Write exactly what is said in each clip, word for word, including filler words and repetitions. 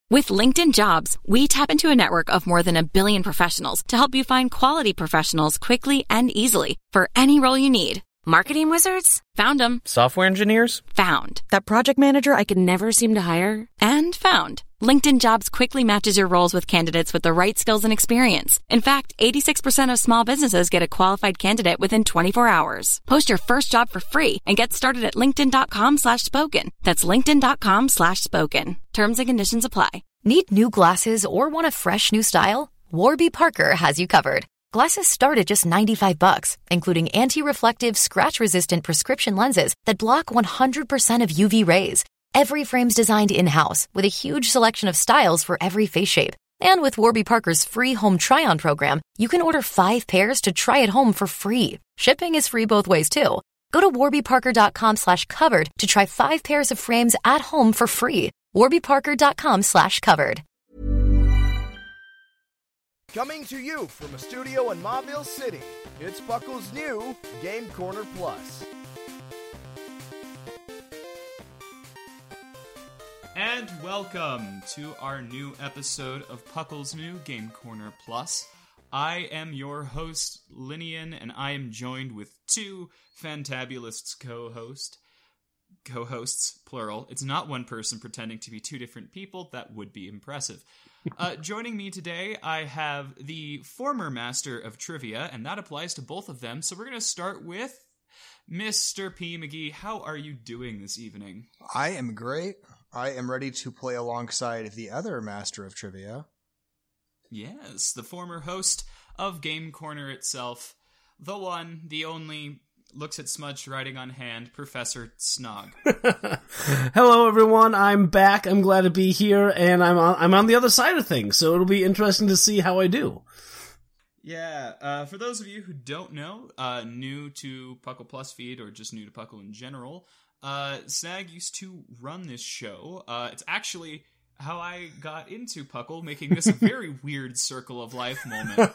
With LinkedIn Jobs, we tap into a network of more than a billion professionals to help you find quality professionals quickly and easily for any role you need. Marketing wizards? Found them. Software engineers? Found. That project manager I could never seem to hire? And found. LinkedIn Jobs quickly matches your roles with candidates with the right skills and experience. In fact, eighty-six percent of small businesses get a qualified candidate within twenty-four hours. Post your first job for free and get started at linkedin.com slash spoken. That's linkedin.com slash spoken. Terms and conditions apply. Need new glasses or want a fresh new style? Warby Parker has you covered. Glasses start at just ninety-five bucks, including anti-reflective, scratch-resistant prescription lenses that block one hundred percent of U V rays. Every frame's designed in-house with a huge selection of styles for every face shape. And with Warby Parker's free home try-on program, you can order five pairs to try at home for free. Shipping is free both ways, too. Go to warbyparker.com slash covered to try five pairs of frames at home for free. warbyparker.com slash covered. Coming to you from a studio in Mauville City, it's Puckle's new Game Corner Plus. And welcome to our new episode of Puckle's new Game Corner Plus. I am your host, Linian, and I am joined with two fantabulous co-hosts. Co-hosts, plural. It's not one person pretending to be two different people. That would be impressive. Uh, joining me today, I have the former master of trivia, and that applies to both of them. So we're going to start with Mister P. McGee. How are you doing this evening? I am great. I am ready to play alongside the other master of trivia. Yes, the former host of Game Corner itself, the one, the only, looks at smudged writing on hand, Professor Snog. Hello, everyone. I'm back. I'm glad to be here, and I'm on, I'm on the other side of things, so it'll be interesting to see how I do. Yeah, uh, for those of you who don't know, uh, new to Puckle Plus feed, or just new to Puckle in general, uh, Snag used to run this show. Uh, it's actually how I got into Puckle, making this a very weird circle of life moment.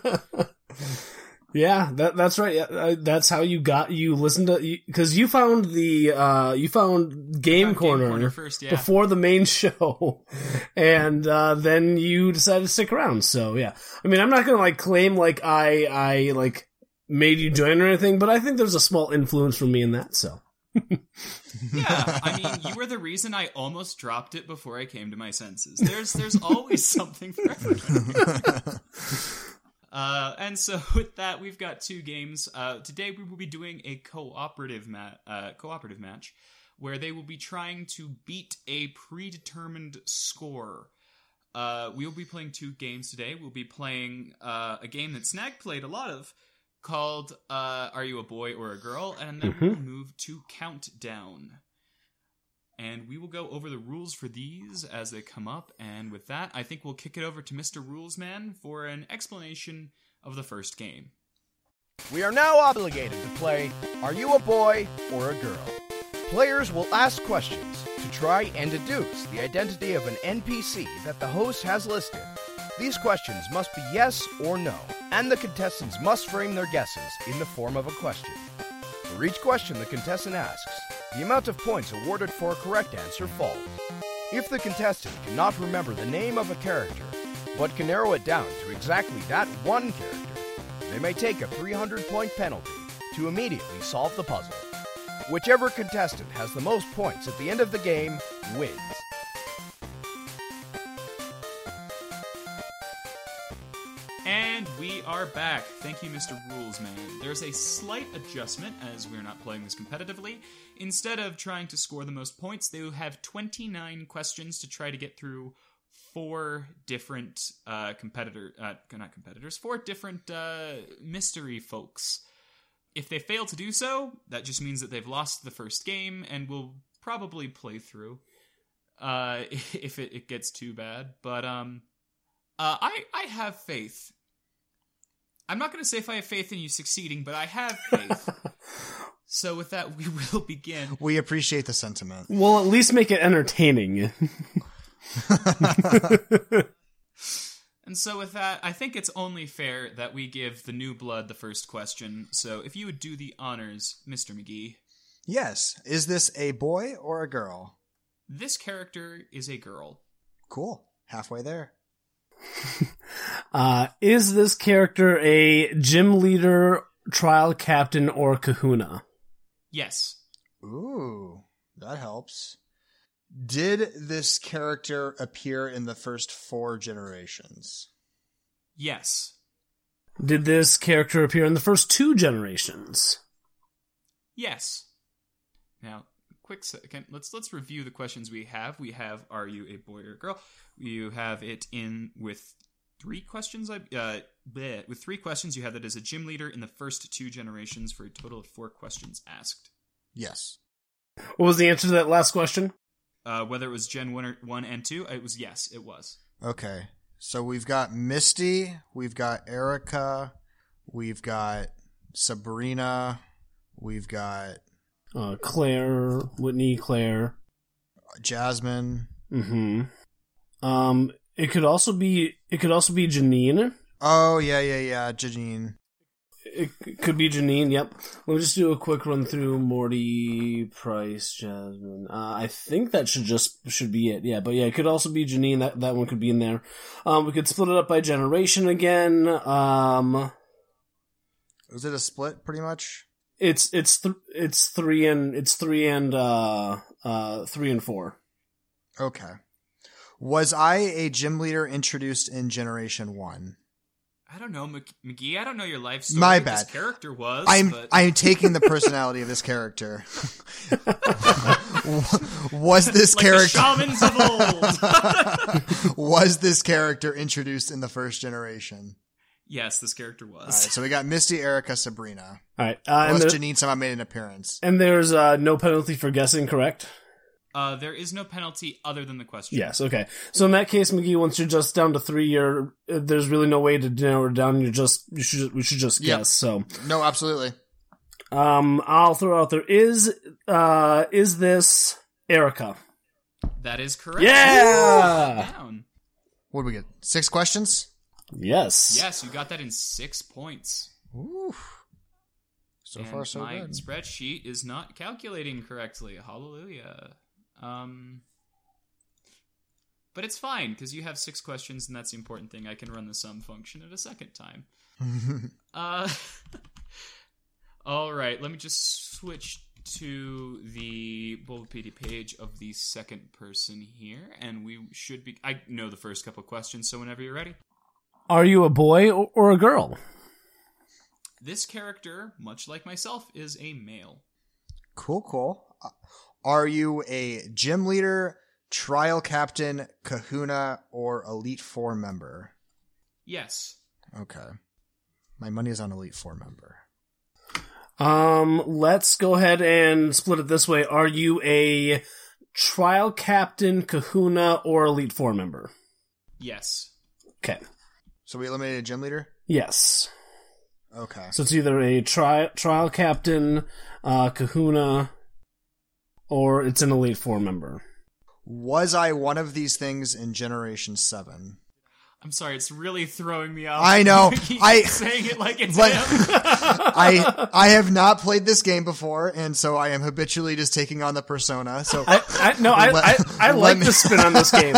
Yeah, that that's right. Yeah, that's how you got you listened to because you found the uh you found Game, found Corner, Game Corner first, yeah. before the main show, and uh, then you decided to stick around. So yeah, I mean, I'm not gonna like claim like I I like made you join or anything, but I think there's a small influence from me in that. So. Yeah, I mean, you were the reason I almost dropped it before I came to my senses. There's there's always something for everyone. Uh, and so with that, we've got two games. Uh, today we will be doing a cooperative ma- uh, cooperative match where they will be trying to beat a predetermined score. Uh, we will be playing two games today. We'll be playing uh, a game that Snag played a lot of called uh, Are You a Boy or a Girl? And then mm-hmm. we'll move to Countdown. And we will go over the rules for these as they come up. And with that, I think we'll kick it over to Mister Rulesman for an explanation of the first game. We are now obligated to play Are You a Boy or a Girl? Players will ask questions to try and deduce the identity of an N P C that the host has listed. These questions must be yes or no, and the contestants must frame their guesses in the form of a question. For each question the contestant asks, the amount of points awarded for a correct answer falls. If the contestant cannot remember the name of a character, but can narrow it down to exactly that one character, they may take a three hundred point penalty to immediately solve the puzzle. Whichever contestant has the most points at the end of the game wins. And we are back. Thank you, Mister Rulesman. There's a slight adjustment as we're not playing this competitively. Instead of trying to score the most points, they will have twenty-nine questions to try to get through four different uh, competitor, uh, not competitors, four different uh, mystery folks. If they fail to do so, that just means that they've lost the first game and will probably play through uh, if it, it gets too bad. But um, uh, I I have faith. I'm not going to say if I have faith in you succeeding, but I have faith. So with that, we will begin. We appreciate the sentiment. We'll at least make it entertaining. And so with that, I think it's only fair that we give the new blood the first question. So if you would do the honors, Mister McGee. Yes. Is this a boy or a girl? This character is a girl. Cool. Halfway there. uh, is this character a gym leader, trial captain, or kahuna? Yes. Ooh, that helps. Did this character appear in the first four generations? Yes. Did this character appear in the first two generations? Yes. Now, quick second. Let's let's review the questions we have. We have, are you a boy or a girl? You have it in with three questions. I uh, bleh, with three questions, you have that as a gym leader in the first two generations for a total of four questions asked. Yes. What was the answer to that last question? Uh, whether it was Gen one, or one and two, it was yes, it was. Okay. So we've got Misty, we've got Erica, we've got Sabrina, we've got Uh, Claire, Whitney, Claire. Jasmine. Mm-hmm. Um, it could also be, it could also be Janine. Oh, yeah, yeah, yeah, Janine. It, it could be Janine, yep. We'll just do a quick run through Morty, Price, Jasmine. Uh, I think that should just, should be it, yeah. But yeah, it could also be Janine, that, that one could be in there. Um, we could split it up by generation again. Um... Was it a split, pretty much? It's it's th- it's three and it's three and uh uh three and four. Okay. Was I a gym leader introduced in Generation One? I don't know, Mc- McGee. I don't know your life story. My This bad. character was. I'm but... I'm taking the personality of this character. Was this like character the shamans of old? Was this character introduced in the first generation? Yes, this character was. All right, so we got Misty, Erica, Sabrina. All right, uh, and, Unless there, Janine somehow made an appearance. and there's uh no penalty for guessing, correct? Uh, there is no penalty other than the question. Yes. Okay. So in that case, McGee, once you're just down to three, you're uh, there's really no way to narrow it down. You just you should we should just Yep. guess. So No, absolutely. um, I'll throw out there is uh is this Erica? That is correct. Yeah. Down. What do we get? Six questions? Yes. Yes, you got that in six points. Ooh. So and far, so my good. spreadsheet is not calculating correctly. Hallelujah. Um, but it's fine, because you have six questions, and that's the important thing. I can run the sum function at a second time. uh, all right, let me just switch to the Bulbapedia page of the second person here, and we should be... I know the first couple questions, so whenever you're ready. Are you a boy or, or a girl? This character, much like myself, is a male. Cool, cool. Uh, Are you a gym leader, trial captain, kahuna, or Elite Four member? Yes. Okay. My money is on Elite Four member. Um, let's go ahead and split it this way. Are you a trial captain, kahuna, or Elite Four member? Yes. Okay. So we eliminated a gym leader? Yes. Okay. So it's either a tri- trial captain, uh, kahuna, or it's an Elite Four member. Was I one of these things in Generation seven? I'm sorry, it's really throwing me off. I know. Keep I saying it like it's but him. I I have not played this game before, and so I am habitually just taking on the persona. So I, I no, I, I, I like me- the spin on this game.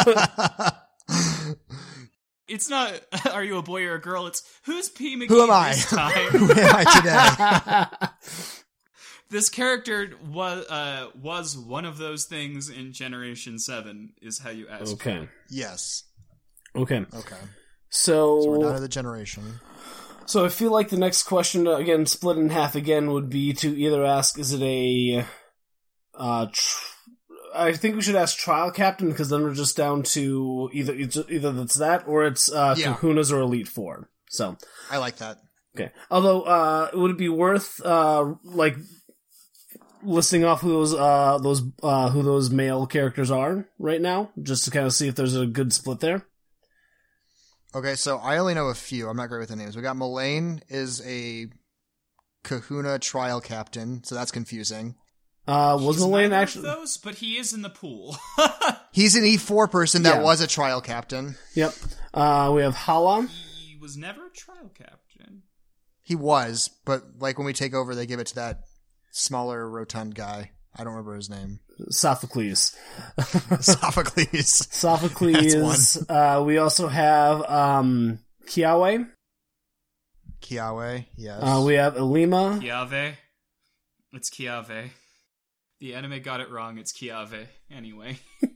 It's not, are you a boy or a girl? It's, who's P. McGee Who am I? this time? Who am I today? This character was uh, was one of those things in Generation seven, is how you ask. Okay. Yes. Okay. Okay. So, So we're down to the generation. so I feel like the next question, uh, again, split in half again, would be to either ask, is it a, uh, tr- I think we should ask trial captain, because then we're just down to either, it's, either it's that, or it's, uh, Yeah. kahunas or Elite Four. So, I like that. okay. Although, uh, would it be worth, uh, like, listing off who those, uh, those, uh, who those male characters are right now? Just to kind of see if there's a good split there? Okay, so I only know a few. I'm not great with the names. We got Mullane is a kahuna trial captain, so that's confusing. Uh, was He's Mullane neither of actually? those, but he is in the pool. He's an E four person that Yeah. was a trial captain. Yep. Uh, we have Hala. He was never a trial captain. He was, but like when we take over, they give it to that smaller rotund guy. I don't remember his name. Sophocles. Sophocles. Sophocles. Uh, we also have um, Kiawe. Kiawe, yes. Uh, we have Ilima. Kiave. It's Kiave. The anime got it wrong. It's Kiave. Anyway.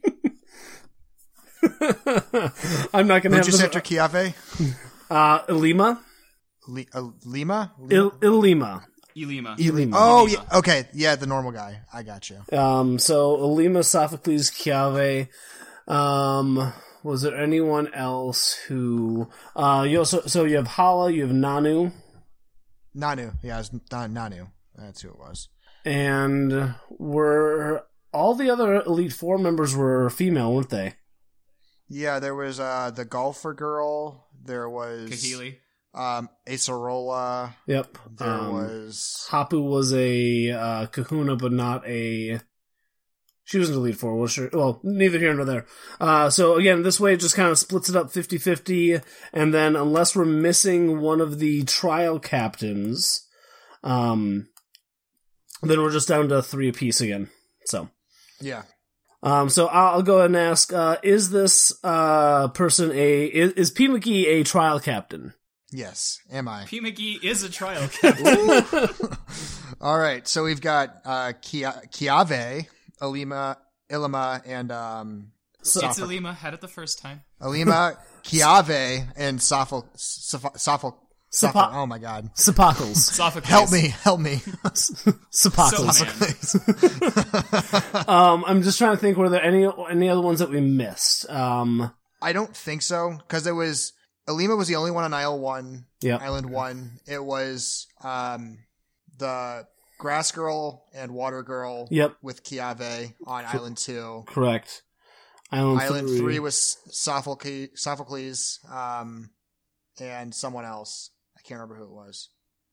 I'm not going to have Who'd you say after Kiave? Uh, Ilima. Li- uh, Lima? Il- Ilima. Ilima. Ilima. Oh, Ilima. yeah. Okay. Yeah, the normal guy. I got you. Um, so Ilima, Sophocles, Kiave. Um, was there anyone else who? Uh, you also so you have Hala, you have Nanu, Nanu. Yeah, it was N- Nanu. That's who it was. and were all the other Elite Four members were female, weren't they? Yeah, there was uh, the golfer girl. There was Kahili. um, Acerola. Yep. There Um, was Hapu was a uh, Kahuna, but not a. She wasn't a Elite Four, was she? Well, neither here nor there. Uh, so again, this way it just kind of splits it up fifty-fifty, and then unless we're missing one of the trial captains, um, then we're just down to three apiece again. So, yeah. um, so I'll, I'll go ahead and ask: uh, Is this uh person a is, is P. McGee a trial captain? Yes. Am I? P. McGee is a trial captain. All right. So we've got uh, Kia- Kiave, Ilima, Ilima, and um, So, It's Ilima. Had it the first time. Ilima, Kiave, and Sophocles. Sophocles. Sophocles. Sopho- Oh my God! Sophocles. Sophocles. Help me! Help me! Sophocles. So, man. Um, I'm just trying to think, were there any any other ones that we missed? Um, I don't think so, because there was Ilima was the only one on Isle One, Yep. Island One. It was um, the Grass Girl and Water Girl. Yep. With Kiave on Island Two. correct. Island, Island three. Three was Sophocles, Sophocles, um, and someone else. I can't remember who it was.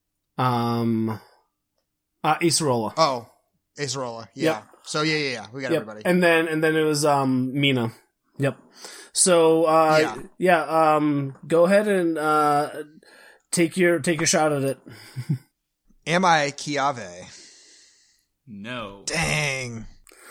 Um, uh, Acerola. Oh, Acerola. Yeah. Yep. So yeah, yeah, yeah. We got Yep. everybody. And then and then it was um Mina. Yep. So uh yeah, Yeah. um go ahead and uh take your take your shot at it. Am I Kiave? No. Dang.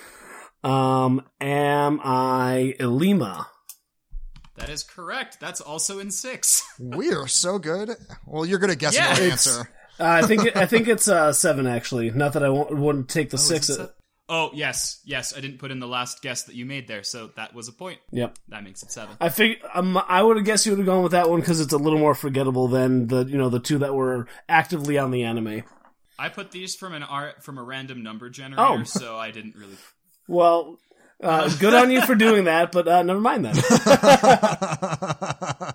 Um am I Ilima? That is correct. That's also in six. We are so good. Well, you're good at guessing Yeah, the it's- answer. Uh, I think it, I think it's uh seven actually. Not that I won't, wouldn't take the Oh, is six. it se- oh, yes. Yes, I didn't put in the last guess that you made there, so that was a point. Yep. That makes it seven. I fig- um, I would have guessed you would have gone with that one because it's a little more forgettable than the you know the two that were actively on the anime. I put these from an art from a random number generator, Oh. so I didn't really. Well, uh, good on you for doing that, but uh, never mind that.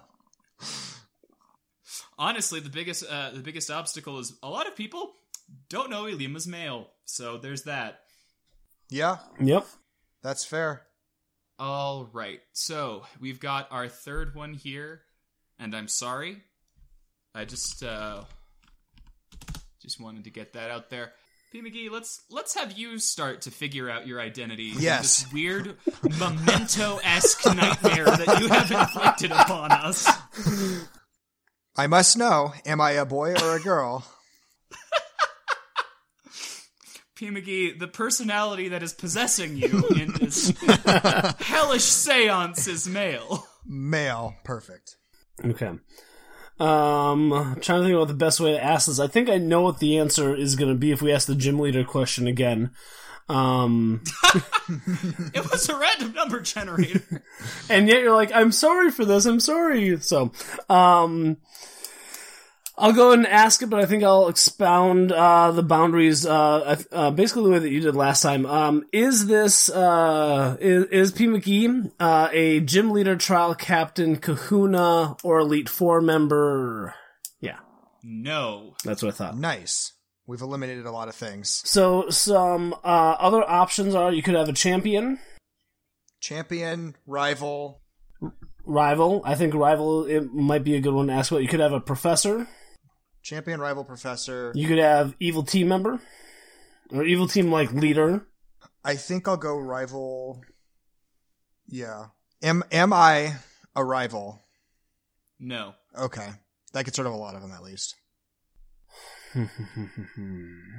Honestly, the biggest uh, the biggest obstacle is a lot of people don't know Ilima's male, so there's that. Yeah, Yep. that's fair. All right, so we've got our third one here, and I'm sorry, I just uh, just wanted to get that out there. P. McGee, let's let's have you start to figure out your identity. in Yes. This weird memento-esque nightmare that you have inflicted upon us. I must know, am I a boy or a girl? P. McGee, the personality that is possessing you in this hellish seance is male. Male. Perfect. Okay. Um, I'm trying to think about the best way to ask this. I think I know what the answer is going to be if we ask the gym leader question again. Um, It was a random number generator. and yet you're like, I'm sorry for this. I'm sorry. So, um, I'll go ahead and ask it, but I think I'll expound uh, the boundaries. Uh, uh, basically, the way that you did last time. Um, is this uh, is, is P. McGee uh, a gym leader, trial captain, Kahuna, or Elite Four member? Yeah, No. that's what I thought. Nice. We've eliminated a lot of things. So some uh, other options are you could have a champion, Champion, rival, rival. I think rival it might be a good one to ask about. You could have a professor. champion, rival, professor. You could have evil team member or evil team like leader. I think I'll go rival. Yeah. Am am I a rival? No. Okay. That gets rid of a lot of them, at least.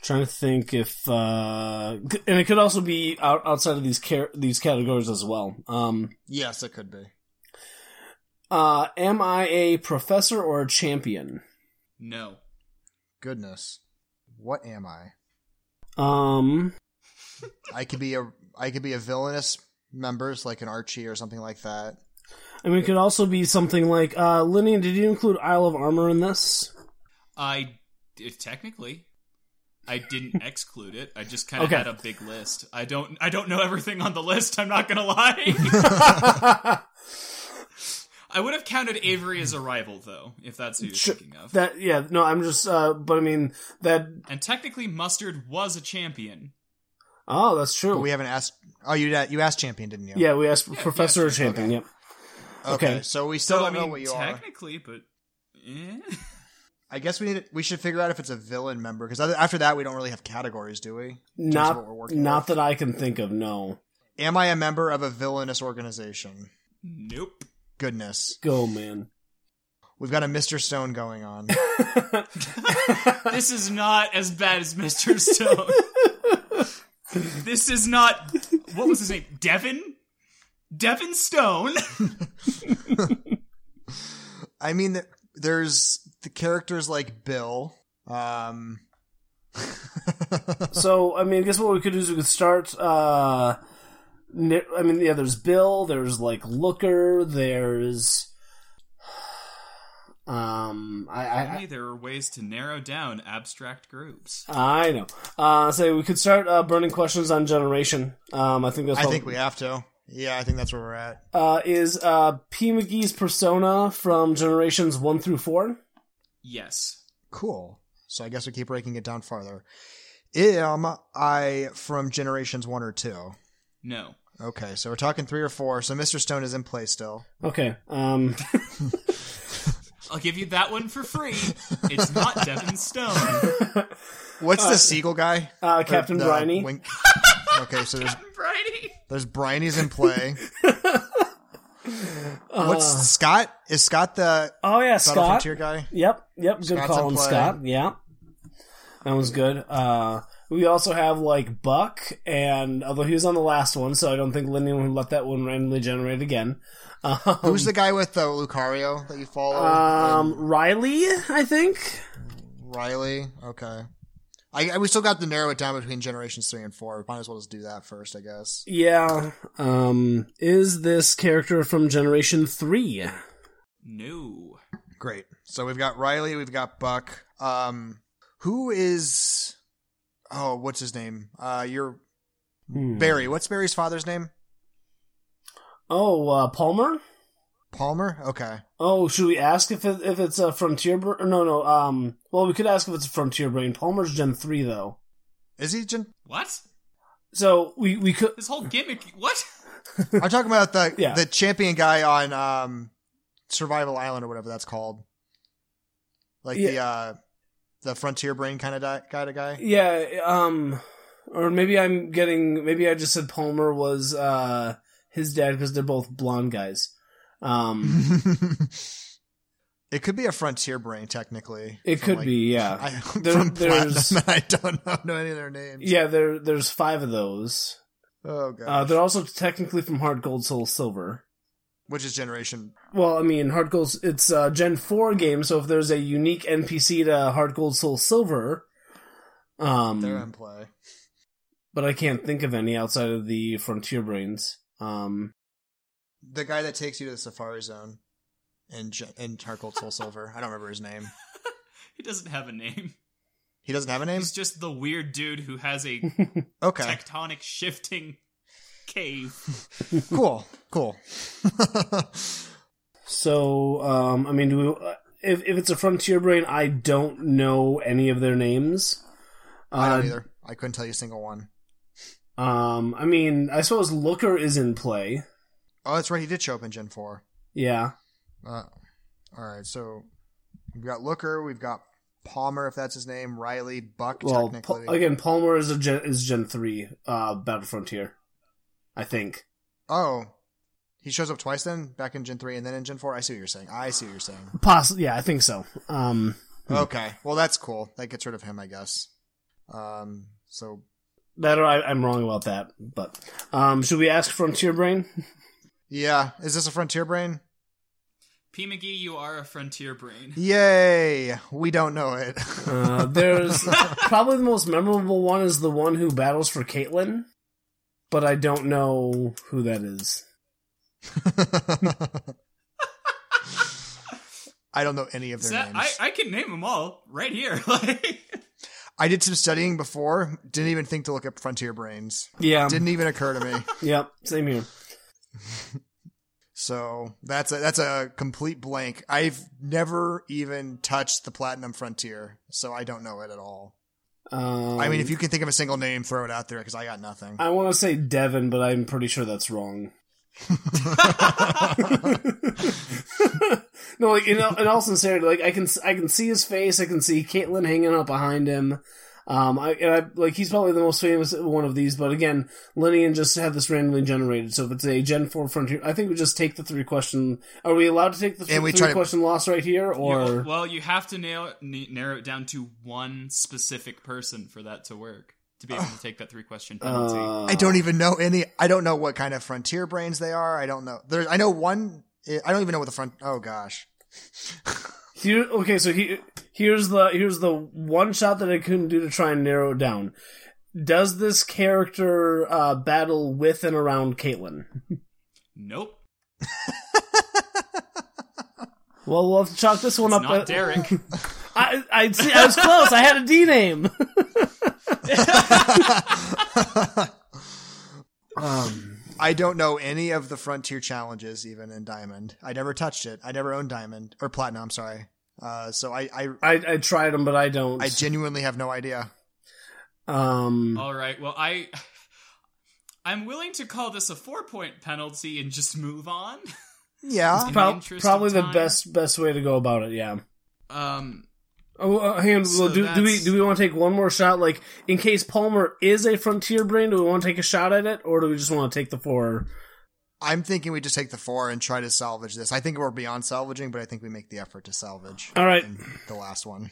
Trying to think if, uh, and it could also be out, outside of these car- these categories as well. Um, Yes, it could be. uh, am I a professor or a champion? No. Goodness. What am I? Um, I could be a I could be a villainous member, so like an Archie or something like that. I mean, it could also be something like, uh, Linian, did you include Isle of Armor in this? I did, technically. I didn't exclude it. I just kind of Okay. had a big list. I don't. I don't know everything on the list. I'm not gonna lie. I would have counted Avery as a rival, though, if that's who you're Sure. thinking of. That, yeah, no, I'm just, uh, but I mean, that, And technically, Mustard was a champion. oh, that's true. But we haven't asked. Oh, you you asked champion, didn't you? yeah, we asked Yeah, professor yeah, or champion, yep. Okay. Okay. So we still So, I don't know mean, what you are. technically, but... Eh. I guess we need. We should figure out if it's a villain member because after that we don't really have categories, do we? In terms of Not, what we're working not with. that I can think of, no. Am I a member of a villainous organization? Nope. Goodness, Go, man. we've got a Mister Stone going on. This is not as bad as Mister Stone. This is not... What was his name? Devin? Devin Stone? I mean, th- there's the characters like Bill. Um, So, I mean, I guess what we could do is we could start, uh, ni- I mean, yeah, there's Bill, there's, like, Looker, there's, um, I, I, Hey, there are ways to narrow down abstract groups. I know. Uh, so we could start, uh, burning questions on Generation. Um, I think that's I what, think we have to. Yeah, I think that's where we're at. uh, is, uh, P. McGee's persona from Generations one through four? Yes. Cool. So I guess we keep breaking it down farther. Am I from Generations one or two? No. Okay, so we're talking three or four. So Mister Stone is in play still. Okay, um, I'll give you that one for free. It's not Devin Stone. What's the seagull guy? uh, Or Captain the Briny. wing- Okay, so there's Brady. there's Briney's in play. What's Uh, Scott? Is Scott the Oh, yeah, Battle Scott. Frontier guy? Yep, yep, good Scott's call in on play. Scott, yeah. That was good. Uh, we also have, like, Buck, and although he was on the last one, so I don't think Lyndon would let that one randomly generate again. Um, Who's the guy with the Lucario that you follow? Um, And Riley, I think? Riley. Okay. I, I we still got to narrow it down between Generations three and four. Might as well just do that first, I guess. Yeah. Um, is this character from Generation three? No. Great. So we've got Riley, we've got Buck. Um, who is? Oh, what's his name? Uh, you're Hmm. Barry. What's Barry's father's name? Oh, uh, Palmer? Palmer. Okay. Oh, should we ask if it, if it's a Frontier Brain? No, no, um, well, we could ask if it's a Frontier Brain. Palmer's Gen three, though. Is he? Gen- What? So, we, we could... This whole gimmick. What? I'm talking about the Yeah. the champion guy on um, Survival Island or whatever that's called. Like the Yeah. uh, the Frontier Brain kind of di- kind of guy. Yeah, um, or maybe I'm getting, maybe I just said Palmer was, uh, his dad because they're both blonde guys. Um, It could be a Frontier Brain, technically. it From, could like, be, yeah. I, There- from there's- Platinum, and I don't know, know any of their names. Yeah, there, there's five of those. Oh god. Uh, they're also technically from Heart Gold Soul Silver. Which is Generation? Well, I mean, Heart Gold, it's a Gen four game, so if there's a unique N P C to Heart Gold Soul Silver, um, They're in play. but I can't think of any outside of the Frontier Brains. Um, The guy that takes you to the Safari Zone in Ge- in Heart Gold Soul Silver. I don't remember his name. He doesn't have a name. He doesn't have a name. He's just the weird dude who has a Okay. tectonic shifting cave. Cool. Cool. so, um, I mean, do we, if if it's a Frontier Brain, I don't know any of their names. I don't Uh, either. I couldn't tell you a single one. Um, I mean, I suppose Looker is in play. Oh, that's right. He did show up in Gen four. Yeah. Uh, all right. So we've got Looker. We've got Palmer, if that's his name. Riley, Buck, Well, technically. Pa- again, Palmer is a Gen, is Gen three, uh, Battle Frontier, I think. Oh, he shows up twice then, back in Gen three and then in Gen four. I see what you're saying. I see what you're saying. Possibly, yeah, I think so. Um, Okay. Well, that's cool. That gets rid of him, I guess. Um, so That or I, I'm wrong about that. But um, should we ask Frontier Brain? yeah, is this a Frontier Brain? P. McGee, you are a Frontier Brain. Yay! We don't know it. Uh, there's probably the most memorable one is the one who battles for Caitlyn, but I don't know who that is. I don't know any of their That, names. I, I can name them all right here. Like, I did some studying before. Didn't even think to look up Frontier Brains. Yeah. Didn't even occur to me. Yep, same here. So that's a that's a complete blank. I've never even touched the Platinum Frontier, so I don't know it at all. Um, I mean, if you can think of a single name, throw it out there because I got nothing. I want to say Devin, but I'm pretty sure that's wrong. No, like in, in all sincerity, like I can I can see his face. I can see Caitlyn hanging out behind him. Um, I, and I like he's probably the most famous one of these. But again, Linian just had this randomly generated. So if it's a Gen four Frontier, I think we just take the three question. Are we allowed to take the And we three try to- question loss right here, or you, well, you have to nail, n- narrow it down to one specific person for that to work, to be able to take that three question penalty. uh, I don't even know any. I don't know what kind of Frontier Brains they are. I don't know. There. I know one. I don't even know what the front. Oh gosh. Here, okay, so he, here's the here's the one shot that I couldn't do to try and narrow it down. Does this character uh, battle with and around Caitlyn? Nope. Well, we'll have to chalk this one It's up. not Derek. I, I, see, I was close. I had a D name. um, I don't know any of the Frontier challenges, even in Diamond. I never touched it. I never owned Diamond or Platinum. I'm sorry. Uh, so I, I, I, I tried them, but I don't. I genuinely have no idea. Um, All right. Well, I, I'm willing to call this a four-point penalty and just move on. Yeah. In prob- the interest probably of the time. best best way to go about it. Yeah. Um. Oh, uh, hang on. So well, do, do we that's- do we want to take one more shot? Like, in case Palmer is a Frontier Brain, do we want to take a shot at it, or do we just want to take the four? I'm thinking we just take the four and try to salvage this. I think we're beyond salvaging, but I think we make the effort to salvage. All right. in the last one.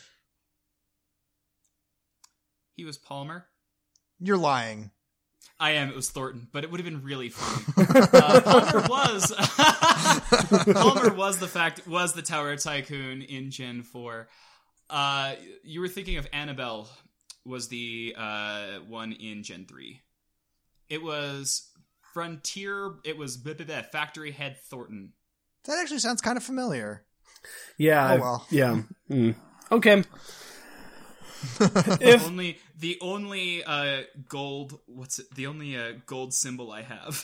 He was Palmer. You're lying. I am. It was Thornton, but it would have been really funny. uh, Palmer was Palmer was the fact was the Tower Tycoon in Gen four. Uh, you were thinking of Annabelle was the uh, one in Gen three. It was Frontier. It was blah, blah, blah, Factory Head Thornton. That actually sounds kind of familiar. Yeah. Oh, I- well. Yeah. Mm. Okay. The If only the only uh, gold what's it? The only uh, gold symbol I have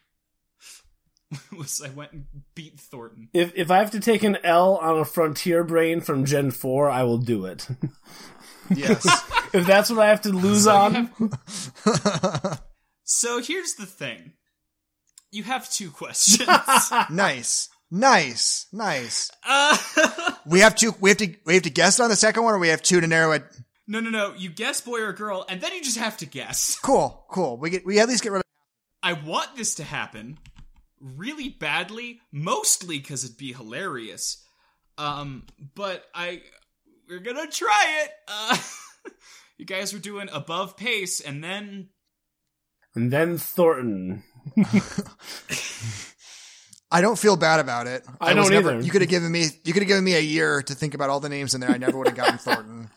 was I went and beat Thornton. if if I have to take an L on a Frontier Brain from Gen four, I will do it. Yes. If that's what I have to lose So you on, have- So here's the thing. You have two questions. Nice. Nice. Nice. uh, We have two we have to we have to guess on the second one, or we have two to narrow it. no, no, no. You guess boy or girl, and then you just have to guess. Cool, cool. We get we at least get rid of I want this to happen really badly, mostly because it'd be hilarious. Um, but I, we're gonna try it. Uh, you guys were doing above pace, and then and then Thornton. I don't feel bad about it. I was don't never, either. You could have given me you could have given me a year to think about all the names in there. I never would have gotten Thornton.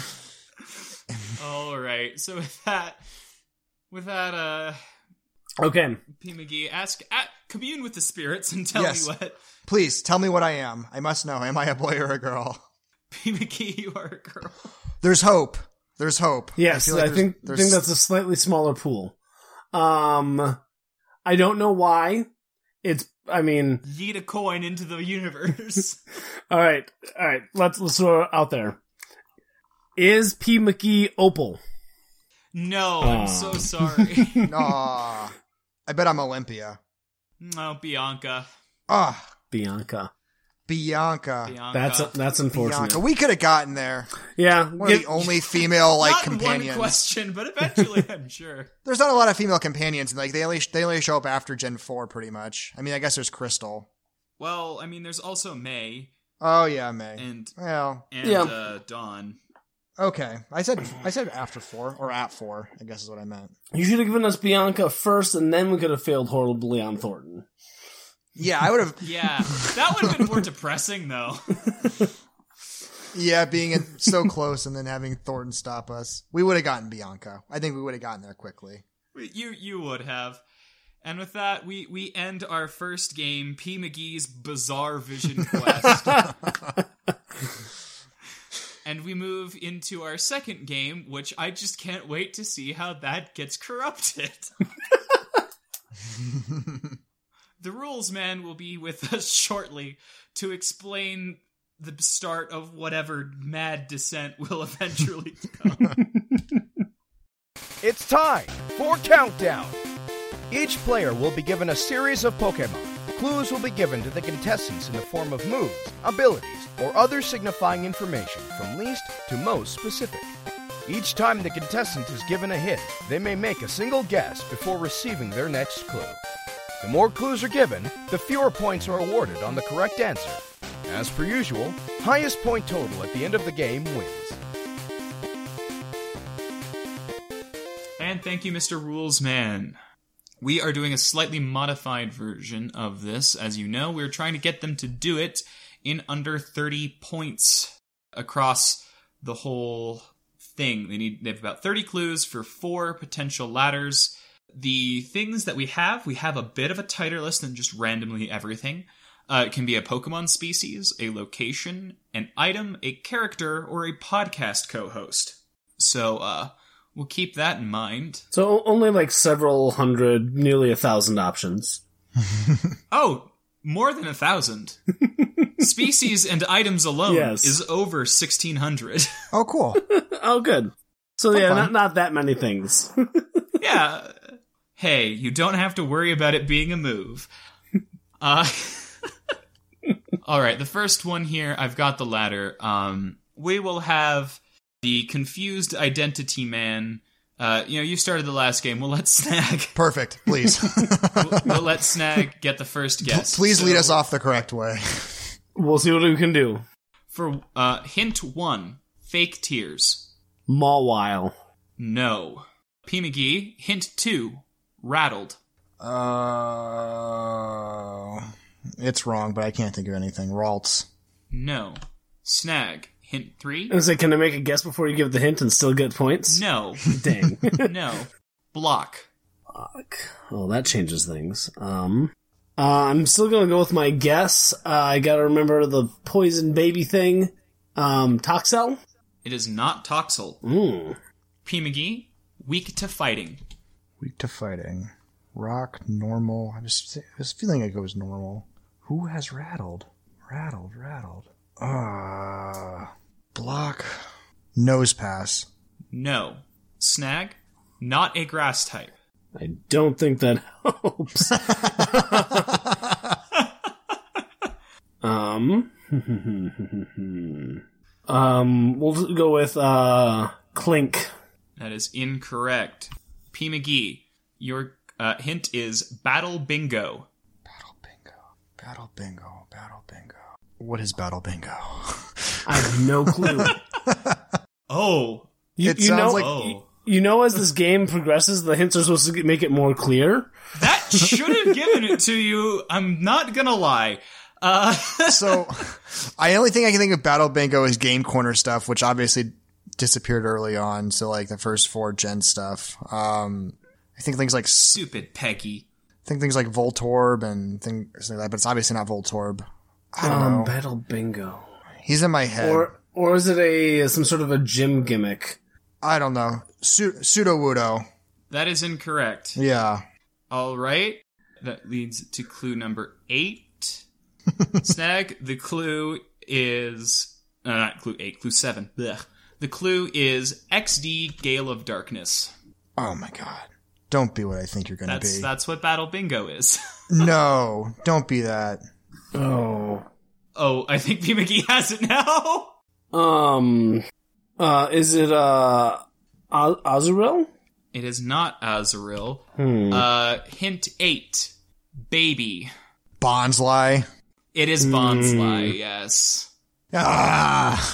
all right. So with that, with that, uh, Okay. P. McGee, ask, at, commune with the spirits and tell Yes. me what. Please tell me what I am. I must know. Am I a boy or a girl? P. McGee, you are a girl. There's hope. There's hope. Yes, feel I, like there's- think there's- think that's a slightly smaller pool. Um, I don't know why. It's. I mean, Yeet a coin into the universe. all right, all right. Let's let's throw it out there. Is P. McGee Opal? No, I'm Aw. so sorry. Aw. I bet I'm Olympia. No, Bianca. Ah, Bianca. Bianca. Bianca. That's that's unfortunate. Bianca. We could have gotten there. Yeah, One get- of the only female like Not in companions. one question, but eventually, I'm sure. There's not a lot of female companions, and like they only they only show up after Gen four, pretty much. I mean, I guess there's Crystal. Well, I mean, there's also May Oh yeah, May. and Well, and Yeah. uh, Dawn. Okay, I said I said after four, or at four, I guess is what I meant. You should have given us Bianca first, and then we could have failed horribly on Thornton. Yeah, I would have... Yeah, that would have been more depressing, though. Yeah, being in, so close and then having Thornton stop us. We would have gotten Bianca. I think we would have gotten there quickly. You you would have. And with that, we, we end our first game, P. McGee's Bizarre Vision Quest. And we move into our second game, which I just can't wait to see how that gets corrupted. The Rules Man will be with us shortly to explain the start of whatever mad descent will eventually come. It's time for Countdown! Each player will be given a series of Pokemon. Clues will be given to the contestants in the form of moves, abilities, or other signifying information from least to most specific. Each time the contestant is given a hint, they may make a single guess before receiving their next clue. The more clues are given, the fewer points are awarded on the correct answer. As per usual, highest point total at the end of the game wins. And thank you, Mister Rules Man. We are doing a slightly modified version of this. As you know, we're trying to get them to do it in under thirty points across the whole thing. They need they have about thirty clues for four potential ladders. The things that we have, we have a bit of a tighter list than just randomly everything. Uh, it can be a Pokemon species, a location, an item, a character, or a podcast co-host. So, uh, we'll keep that in mind. So only like several hundred, nearly a thousand options. Oh, more than a thousand. Species and items alone Yes. is over sixteen hundred. Oh, cool. Oh, good. So yeah, fun. not not that many things. Yeah. Hey, you don't have to worry about it being a move. Uh, Alright, the first one here, I've got the ladder. Um, we will have the confused identity man. Uh, you know, you started the last game. We'll let Snag. Perfect, please. we'll, we'll let Snag get the first guess. Please So, lead us off the correct way. We'll see what we can do. For uh, hint one, fake tears. Mawile. No. P. McGee, hint two, rattled. Uh, it's wrong, but I can't think of anything. Ralts. No. Snag, hint three. I was like, can I make a guess before you give the hint and still get points? No. Dang. No. Block. Fuck. Oh, that changes things. Um, uh, I'm still gonna go with my guess. Uh, I gotta remember the poison baby thing. Um, Toxel? It is not Toxel. Mm. P. McGee, weak to fighting. Weak to fighting. Rock, normal. I was, I was feeling like it was normal. Who has rattled? Rattled, rattled. Uh, block. Nose pass. No. Snag, not a grass type. I don't think that helps. um, um, we'll go with, uh, Clink. That is incorrect. P. McGee, your uh, hint is Battle Bingo. Battle bingo. Battle bingo. Battle bingo. What is battle bingo? I have no clue. Oh. You, It you sounds know, like- Oh. you know, as this game progresses, the hints are supposed to get- make it more clear. That should have given it to you. I'm not gonna lie. Uh, So, I only think I can think of battle bingo is game corner stuff, which obviously disappeared early on. So, like the first four gen stuff. Um, I think things like stupid Peggy. I think things like Voltorb and things like that, but it's obviously not Voltorb. I don't Um, know. Battle Bingo. He's in my head. Or, or is it a, some sort of a gym gimmick? I don't know. Su- Sudowoodo. That is incorrect. Yeah. All right. That leads to clue number eight. Snag, the clue is... No, not clue eight, clue seven. Blech. The clue is X D Gale of Darkness. Oh my god. Don't be what I think you're going to That's be. that's what Battle Bingo is. No, don't be that. Oh. Oh, I think P. McGee has it now. Um, uh, is it, uh, Az- Azurill? It is not Azurill. Hmm. Uh, hint eight. Baby. Bonsly. It is Bonsly, yes. Ah.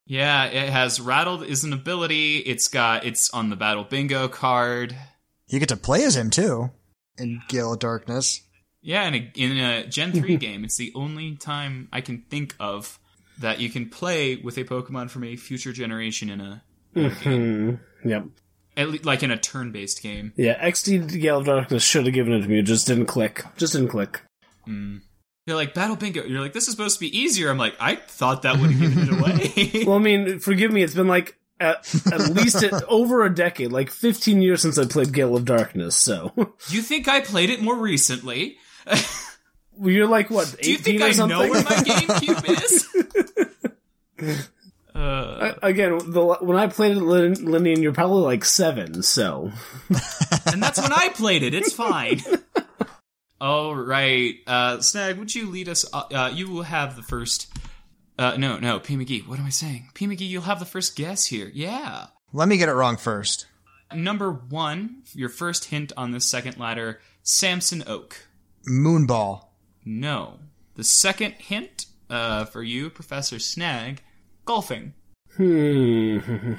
Yeah, it has Rattled is an ability. It's got it's on the Battle Bingo card. You get to play as him too in Gale of Darkness. Yeah, in a, in a Gen three game, it's the only time I can think of that you can play with a Pokemon from a future generation in a, in a game. Yep. At le- like in a turn-based game. Yeah, X D Gale of Darkness should have given it to me. It just didn't click. Just didn't click. Mm. You're like, Battle Bingo. You're like, this is supposed to be easier. I'm like, I thought that would have given it away. Well, I mean, forgive me. It's been like at, at least it, over a decade, like fifteen years since I played Gale of Darkness, so. You think I played it more recently? You're like, what, eighteen Do you think or I something? know where my GameCube is? uh, I, again, the, when I played it, Lin- Linian, you're probably like seven, so. And that's when I played it. It's fine. All right. Uh, Snag, would you lead us? Uh, uh, you will have the first... Uh, no, no, P. McGee. What am I saying? P. McGee, you'll have the first guess here. Yeah. Let me get it wrong first. Number one, your first hint on this second ladder, Samson Oak. Moonball. No. The second hint uh, for you, Professor Snag, golfing. Hmm.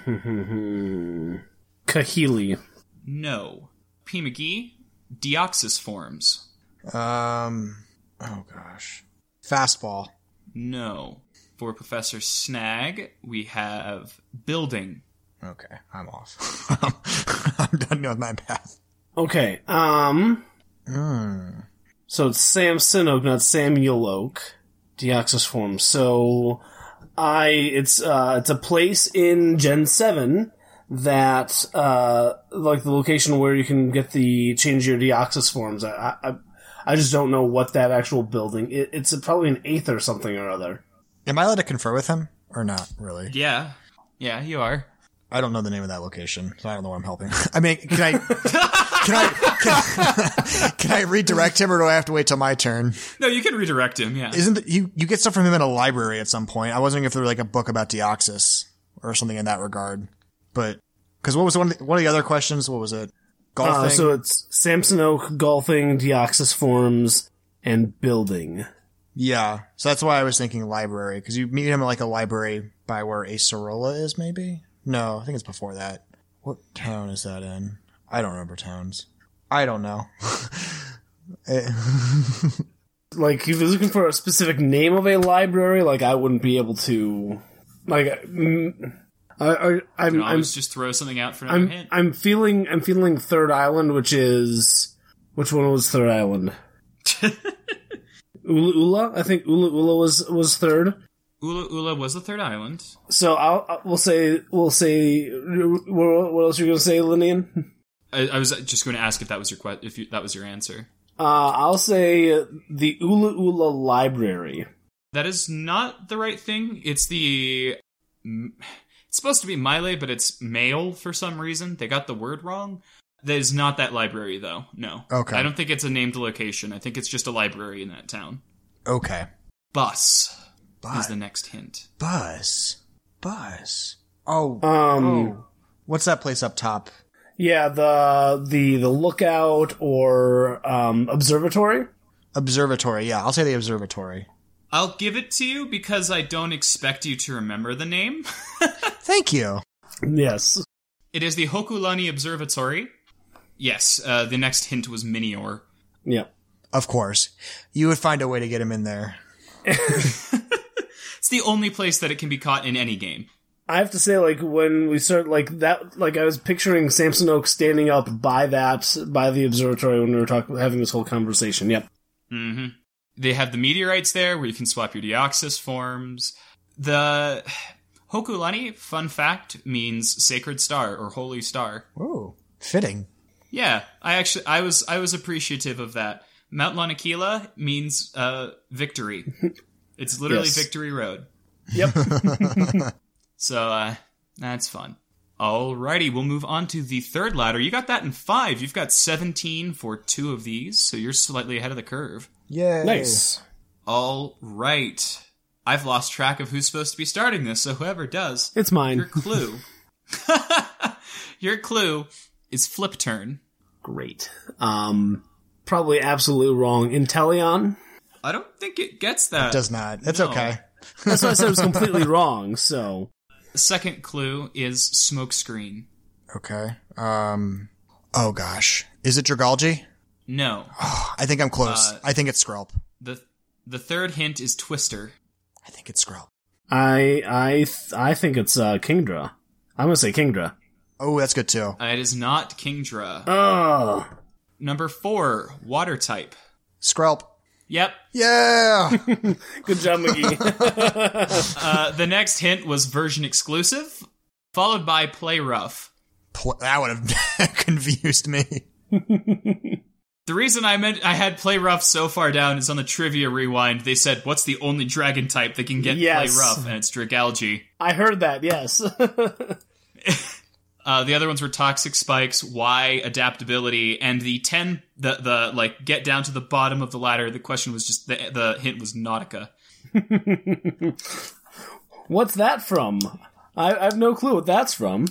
Kahili. No. P. McGee, Deoxys forms. Um. Oh gosh. Fastball. No. For Professor Snag, we have building. Okay, I'm off. I'm done with my path. Okay, um... Hmm. So it's Samson Oak, not Samuel Oak. Deoxys form. So I it's uh it's a place in Gen seven that uh like the location where you can get the change your Deoxys forms. I I I just don't know what that actual building. It, it's a, probably an eighth or something or other. Am I allowed to confer with him or not? Really? Yeah. Yeah, you are. I don't know the name of that location, so I don't know where I'm helping. I mean, can I can I can, can I redirect him, or do I have to wait till my turn? No, you can redirect him. Yeah. Isn't the, you you get stuff from him in a library at some point? I was wondering if there was like a book about Deoxys or something in that regard. But because what was one of the, one of the other questions? What was it? Golfing. Uh, so it's Samson Oak, golfing, Deoxys forms, and building. Yeah, so that's why I was thinking library, because you meet him at like a library by where Acerola is, maybe? No, I think it's before that. What town is that in? I don't remember towns. I don't know. Like, if you're looking for a specific name of a library, like, I wouldn't be able to... Like, mm, I, I, I'm... You can always I'm, just throw something out for another I'm, hint. I'm feeling I'm feeling Third Island, which is... Which one was Third Island? Ula Ula? I think Ula Ula was, was third. Ula Ula was the third island. So I'll, I'll we'll say we'll say what, what else are you going to say, Linian? I, I was just going to ask if that was your que- if you, that was your answer. Uh, I'll say the Ula Ula Library. That is not the right thing. It's the it's supposed to be Mile, but it's male for some reason. They got the word wrong. That is not that library, though. No. Okay. I don't think it's a named location. I think it's just a library in that town. Okay. Bus, Bus. is the next hint. Bus. Bus. Oh. Um, oh. What's that place up top? Yeah, the the the lookout or um, observatory. Observatory. Yeah, I'll say the observatory. I'll give it to you because I don't expect you to remember the name. Thank you. Yes. It is the Hokulani Observatory. Yes, uh, the next hint was Minior. Yeah. Of course. You would find a way to get him in there. It's the only place that it can be caught in any game. I have to say, like, when we start, like, that, like, I was picturing Samson Oak standing up by that, by the observatory when we were talking, having this whole conversation. Yep. Mm-hmm. They have the meteorites there where you can swap your Deoxys forms. The Hokulani, fun fact, means sacred star or holy star. Ooh, fitting. Yeah, I actually, I was, I was appreciative of that. Mount Lanakila means, uh, victory. It's literally Yes. Victory Road. Yep. So, uh, that's fun. Alrighty, we'll move on to the third ladder. You got that in five. You've got seventeen for two of these, so you're slightly ahead of the curve. Yay. Nice. Alright. I've lost track of who's supposed to be starting this, so whoever does, It's mine. your clue. Your clue is flip turn. Great. Um, probably absolutely wrong. Inteleon? I don't think it gets that. It does not. It's No. okay. That's why I said it was completely wrong, so. The second clue is smokescreen. Okay. Um. Oh gosh, is it Dragalge? No. Oh, I think I'm close. Uh, I think it's Skrelp. The the third hint is Twister. I think it's Skrelp. I I th- I think it's uh, Kingdra. I'm gonna say Kingdra. Oh, that's good too. Uh, it is not Kingdra. Oh, Number four, water type. Skrelp. Yep. Yeah. good job, McGee. uh, the next hint was version exclusive, followed by play rough. Pl- that would have confused me. The reason I meant I had play rough so far down is on the trivia rewind. They said, "What's the only dragon type that can get Yes. play rough?" And it's Dragalge. I heard that. Yes. Uh, the other ones were Toxic Spikes, Y, Adaptability, and the ten, the, the, like, get down to the bottom of the ladder. The question was just, the, the hint was Nautica. What's that from? I, I have no clue what that's from.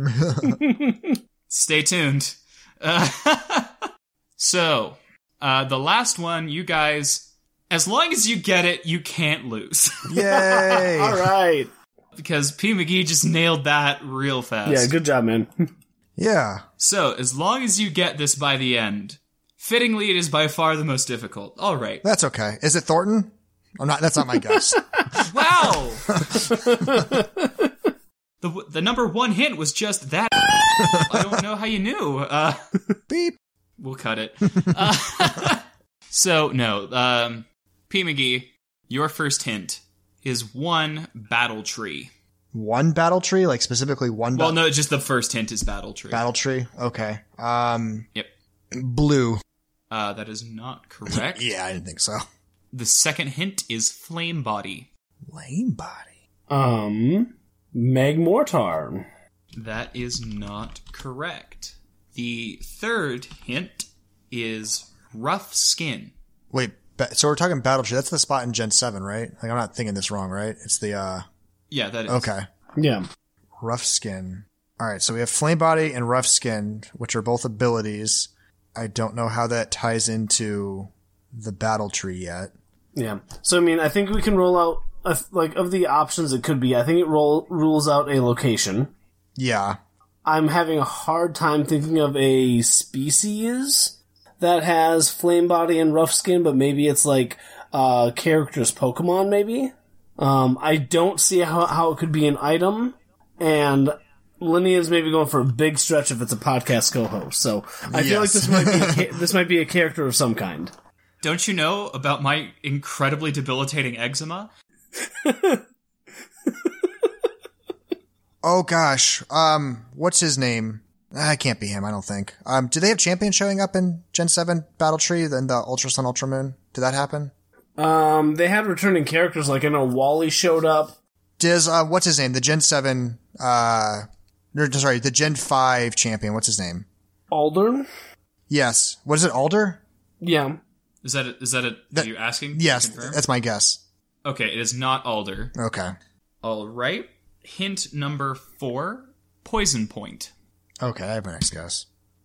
Stay tuned. Uh, so, uh, the last one, you guys, as long as you get it, you can't lose. Yay. All right. Because P. McGee just nailed that real fast. Yeah, good job, man. Yeah. So, as long as you get this by the end, fittingly, it is by far the most difficult. All right. That's okay. Is it Thornton? I'm not. That's not my guess. Wow! the the number one hint was just that. I don't know how you knew. Uh, Beep. we'll cut it. Uh, so, no. Um, P. McGee, your first hint is one battle tree. One battle tree, like specifically one. Well, ba- no, just the first hint is battle tree. battle tree. Okay. Um. Yep. Blue. Uh, that is not correct. Yeah, I didn't think so. The second hint is flame body. Lame body. Um, Magmortar. That is not correct. The third hint is rough skin. Wait. Ba- so we're talking battle tree. That's the spot in Gen seven, right? Like I'm not thinking this wrong, right? It's the. uh Yeah, that is. Okay. Yeah. Rough skin. All right. So we have flame body and rough skin, which are both abilities. I don't know how that ties into the battle tree yet. Yeah. So, I mean, I think we can roll out, a, like, of the options it could be, I think it roll, rules out a location. Yeah. I'm having a hard time thinking of a species that has flame body and rough skin, but maybe it's like uh character's Pokemon, maybe? Um, I don't see how, how it could be an item, and Linnea is maybe going for a big stretch if it's a podcast co-host, so I feel like Yes. this might be a, ca- this might be a character of some kind. Don't you know about my incredibly debilitating eczema? Oh gosh. Um, what's his name? I can't be him, I don't think. Um, do they have champions showing up in Gen seven Battle Tree than the Ultra Sun, Ultra Moon? Did that happen? Um, they had returning characters, like I know Wally showed up. Does, uh, what's his name? The Gen seven, uh, or, sorry, the Gen five champion, what's his name? Aldern? Yes. What is it, Alder? Yeah. Is that a, is that a, That- are you asking? Yes, to confirm? that's my guess. Okay, it is not Alder. Okay. All right. Hint number four, poison point. Okay, I have my next guess.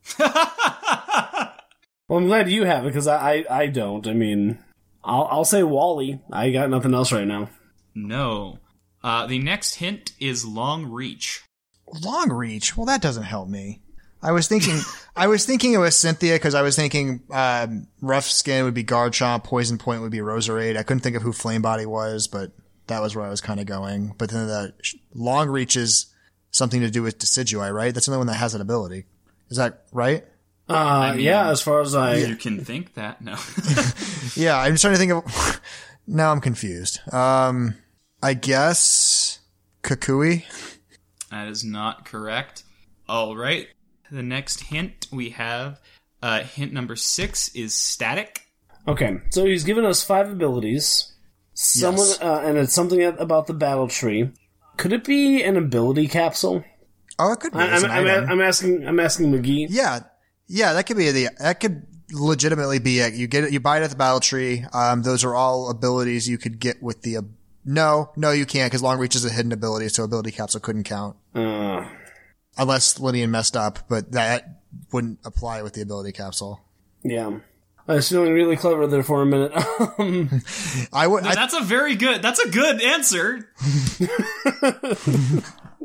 Well, I'm glad you have it, because I, I, I don't. I mean, I'll, I'll say Wally. I got nothing else right now. No. Uh, the next hint is long reach. Long reach? Well, that doesn't help me. I was thinking, I was thinking it was Cynthia because I was thinking um, rough skin would be Garchomp, poison point would be Roserade. I couldn't think of who Flame Body was, but that was where I was kind of going. But then the sh- long reach is something to do with Decidueye, right? That's the only one that has that ability. Is that right? Uh, mean, yeah, as far as I... You can think that. No. Yeah, I'm just trying to think of. Now I'm confused. Um, I guess Kukui. That is not correct. All right. The next hint we have, uh, hint number six is static. Okay, so he's given us five abilities. Someone, Yes. uh, and it's something about the battle tree. Could it be an ability capsule? Oh, it could be. I, It's I'm, an I'm, item. I'm asking. I'm asking McGee. Yeah, yeah, that could be the. That could legitimately be it. You get it. You buy it at the battle tree. Um, those are all abilities you could get with the. Uh, no, no, you can't because long reach is a hidden ability, so ability capsule couldn't count Uh, unless Lydian messed up. But that wouldn't apply with the ability capsule. yeah. I was feeling really clever there for a minute. Um, I would. I, That's a very good, that's a good answer.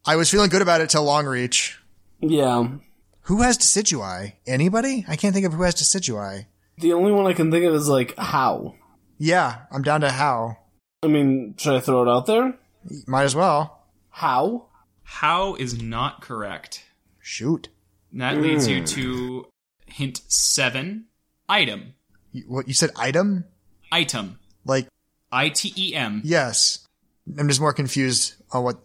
I was feeling good about it till long reach. Yeah. Who has Decidueye? Anybody? I can't think of who has Decidueye. The only one I can think of is, like, how. Yeah, I'm down to how. I mean, should I throw it out there? Might as well. How? How is not correct. Shoot. And that leads you to hint seven, item. You, what, you said item? Item. Like... I T E M. Yes. I'm just more confused on what...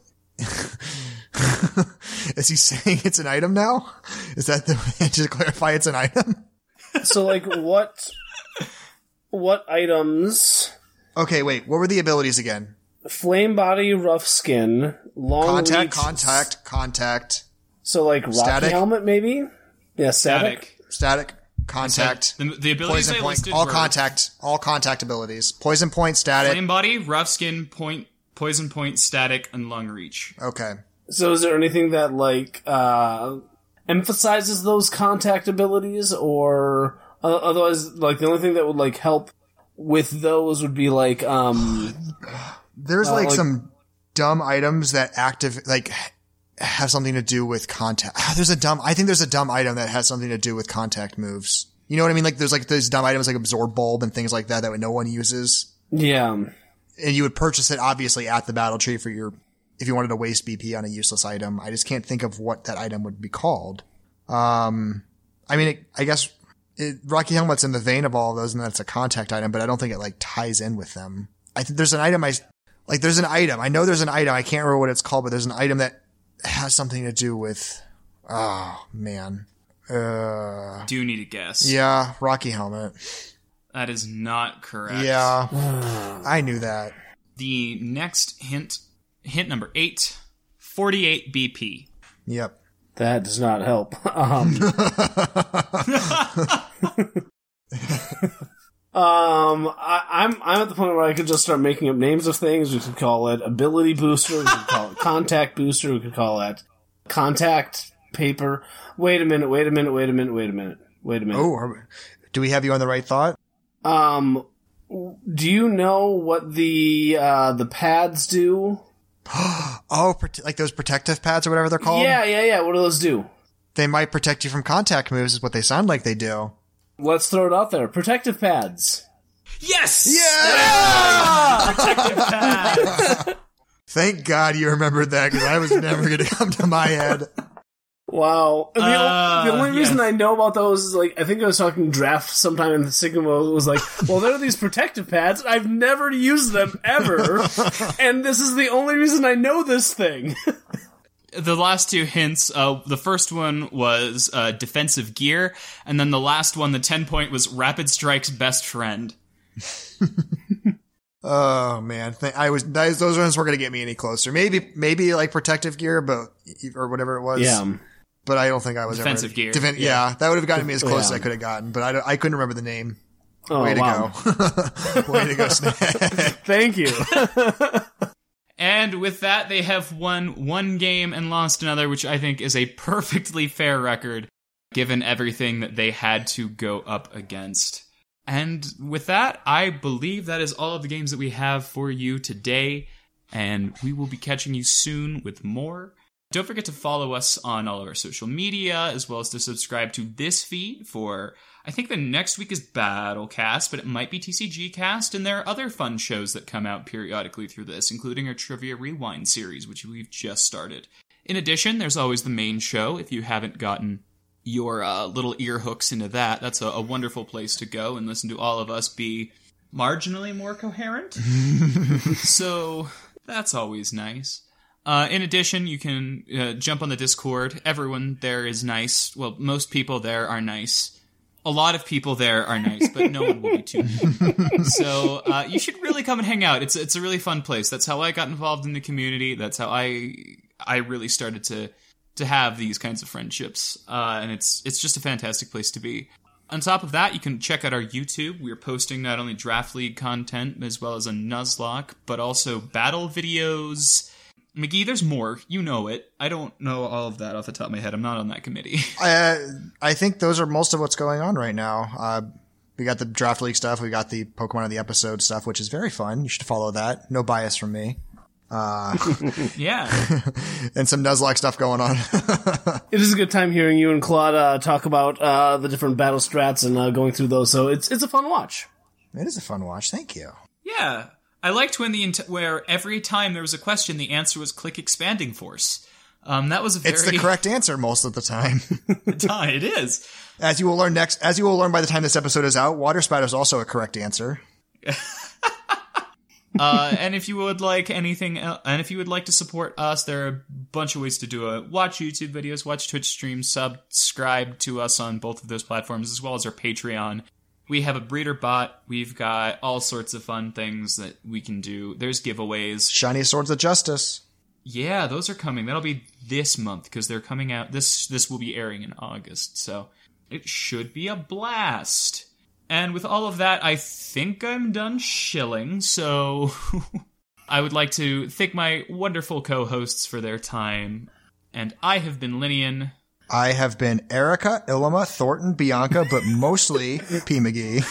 Is he saying it's an item now? Is that the way to clarify it's an item? So, like, what... What items... Okay, wait. What were the abilities again? Flame body, rough skin, long Contact, reach... contact, contact. So, like, rocky Static. helmet, maybe? Yeah, static. Static, contact. The, the abilities Poison I point. listed All were contact. All contact abilities. Poison point, static. flame body, rough skin, point, poison point, static, and long reach. Okay. So is there anything that, like, uh, emphasizes those contact abilities, or uh, otherwise, like, the only thing that would, like, help with those would be, like, um... There's, uh, like, like, some dumb items that active, like, have something to do with contact. There's a dumb, I think there's a dumb item that has something to do with contact moves. You know what I mean? Like, there's, like, those dumb items like Absorb Bulb and things like that that no one uses. Yeah. And you would purchase it, obviously, at the battle tree for your... if you wanted to waste B P on a useless item. I just can't think of what that item would be called. Um, I mean, it, I guess it, Rocky Helmet's in the vein of all of those, and that's a contact item, but I don't think it, like, ties in with them. I think there's an item I, like, there's an item. I know there's an item. I can't remember what it's called, but there's an item that has something to do with, oh, man. Uh, Do you need a guess? yeah, Rocky Helmet. That is not correct. Yeah. I knew that. The next hint, hint number eight, forty-eight B P. Yep. That does not help. Um, um I, I'm I'm at the point where I could just start making up names of things. We could call it ability booster. We could call it contact booster. We could call it contact paper. Wait a minute. Wait a minute. Wait a minute. Wait a minute. Wait a minute. Oh, are, do we have you on the right thought? Um, do you know what the uh the pads do? Oh, prote- like those protective pads or whatever they're called? Yeah, yeah, yeah. What do those do? They might protect you from contact moves is what they sound like they do. Let's throw it out there. Protective pads. Yes! Yeah! Protective pads! Thank God you remembered that, because I was never going to come to my head. Wow. The, Uh, o- the only reason yes. I know about those is, like, I think I was talking draft sometime in the Sigma was like, well, there are these protective pads, and I've never used them ever, and this is the only reason I know this thing. The last two hints, uh, the first one was uh, defensive gear, and then the last one, the ten point, was Rapid Strike's best friend. Oh, man. Th- I was, those those ones weren't going to get me any closer. Maybe, maybe like protective gear, but, or whatever it was. Yeah. But I don't think I was Defensive ever... gear. Defen- yeah. yeah, that would have gotten me as close Yeah. as I could have gotten, but I, don't- I couldn't remember the name. Oh, Way to wow. go. Way to go, Snag. Thank you. And with that, they have won one game and lost another, which I think is a perfectly fair record, given everything that they had to go up against. And with that, I believe that is all of the games that we have for you today, and we will be catching you soon with more. Don't forget to follow us on all of our social media, as well as to subscribe to this feed for, I think the next week is Battlecast, but it might be T C G Cast, and there are other fun shows that come out periodically through this, including our Trivia Rewind series, which we've just started. In addition, there's always the main show. If you haven't gotten your uh, little ear hooks into that, that's a, a wonderful place to go and listen to all of us be marginally more coherent. So that's always nice. Uh, in addition, you can uh, jump on the Discord. Everyone there is nice. Well, most people there are nice. A lot of people there are nice, but no one will be too mean. So uh, you should really come and hang out. It's it's a really fun place. That's how I got involved in the community. That's how I I really started to to have these kinds of friendships. Uh, and it's it's just a fantastic place to be. On top of that, you can check out our YouTube. We're posting not only Draft League content as well as a Nuzlocke, but also battle videos. McGee, there's more. You know it. I don't know all of that off the top of my head. I'm not on that committee. Uh, I think those are most of what's going on right now. Uh, we got the Draft League stuff. We got the Pokemon of the Episode stuff, which is very fun. You should follow that. No bias from me. Uh, yeah. And some Nuzlocke stuff going on. It is a good time hearing you and Claude uh, talk about uh, the different battle strats and uh, going through those. So it's it's a fun watch. It is a fun watch. Thank you. Yeah. I liked when the int- where every time there was a question, the answer was click expanding force. Um, that was a very... It's the correct answer most of the time. It is. As you will learn next, as you will learn by the time this episode is out, water spout is also a correct answer. uh, and if you would like anything, el- and if you would like to support us, there are a bunch of ways to do it. Watch YouTube videos, watch Twitch streams, subscribe to us on both of those platforms, as well as our Patreon. We have a breeder bot. We've got all sorts of fun things that we can do. There's giveaways. Shiny Swords of Justice. Yeah, those are coming. That'll be this month because they're coming out. This this will be airing in August, so it should be a blast. And with all of that, I think I'm done shilling, so I would like to thank my wonderful co-hosts for their time. And I have been Linian. I have been Erica, Ilima, Thornton, Bianca, but mostly P. McGee.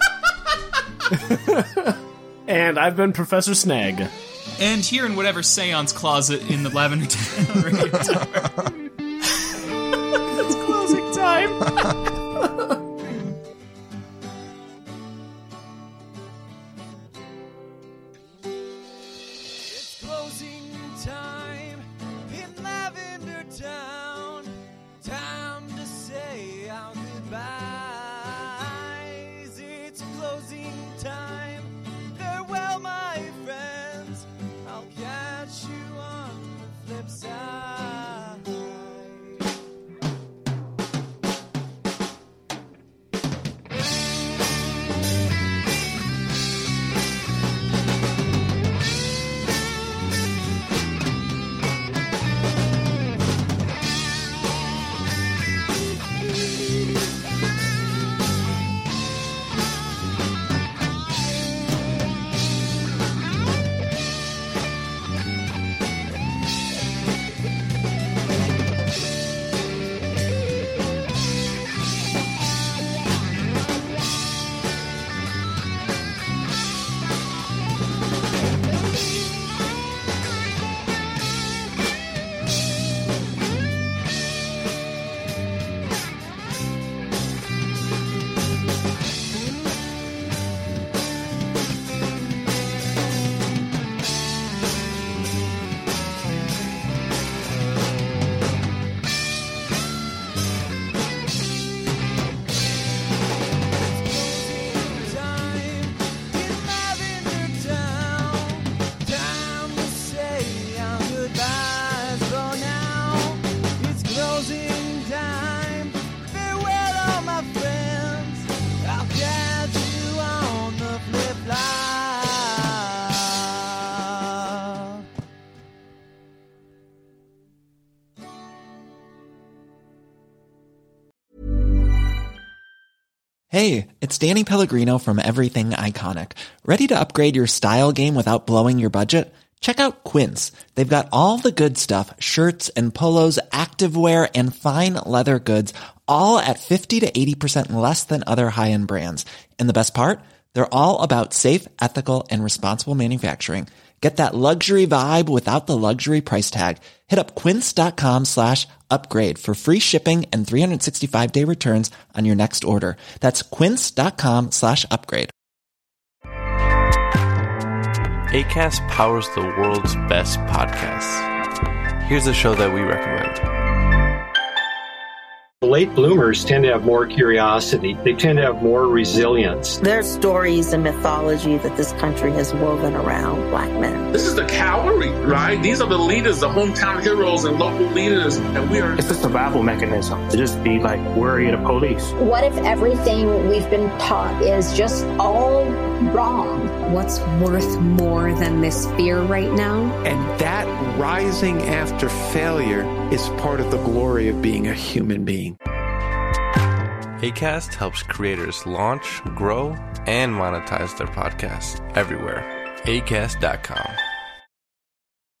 And I've been Professor Snag. And here in whatever seance closet in the Lavender Town Radio Tower. It's closing time. Hey, it's Danny Pellegrino from Everything Iconic. Ready to upgrade your style game without blowing your budget? Check out Quince. They've got all the good stuff, shirts and polos, activewear, and fine leather goods, all at fifty to eighty percent less than other high-end brands. And the best part? They're all about safe, ethical, and responsible manufacturing. Get that luxury vibe without the luxury price tag. Hit up quince.com slash upgrade for free shipping and three sixty-five day returns on your next order. That's quince.com slash upgrade. Acast powers the world's best podcasts. Here's a show that we recommend. Late bloomers tend to have more curiosity. They tend to have more resilience. There's stories and mythology that this country has woven around black men. This is the cavalry, right? These are the leaders, the hometown heroes and local leaders. And we are... It's a survival mechanism to just be like worried of police. What if everything we've been taught is just all wrong? What's worth more than this fear right now? And that rising after failure is part of the glory of being a human being. Acast helps creators launch, grow, and monetize their podcasts everywhere. Acast dot com.